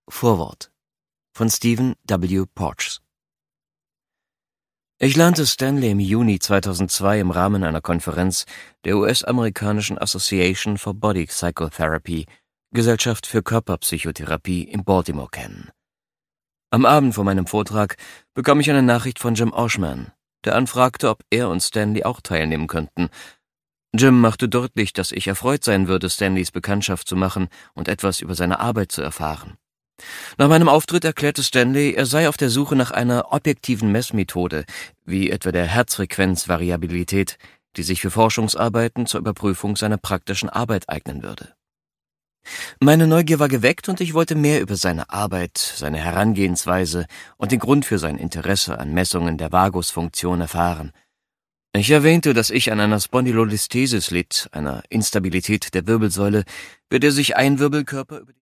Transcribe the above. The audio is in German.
Vorwort von Stephen W. Porges. Ich lernte Stanley im Juni 2002 im Rahmen einer Konferenz der US-amerikanischen Association for Body Psychotherapy, Gesellschaft für Körperpsychotherapie in Baltimore kennen. Am Abend vor meinem Vortrag bekam ich eine Nachricht von Jim Oshman, der anfragte, ob er und Stanley auch teilnehmen könnten. Jim machte deutlich, dass ich erfreut sein würde, Stanleys Bekanntschaft zu machen und etwas über seine Arbeit zu erfahren. Nach meinem Auftritt erklärte Stanley, er sei auf der Suche nach einer objektiven Messmethode, wie etwa der Herzfrequenzvariabilität, die sich für Forschungsarbeiten zur Überprüfung seiner praktischen Arbeit eignen würde. Meine Neugier war geweckt und ich wollte mehr über seine Arbeit, seine Herangehensweise und den Grund für sein Interesse an Messungen der Vagusfunktion erfahren. Ich erwähnte, dass ich an einer Spondylolisthesis litt, einer Instabilität der Wirbelsäule, bei der sich ein Wirbelkörper über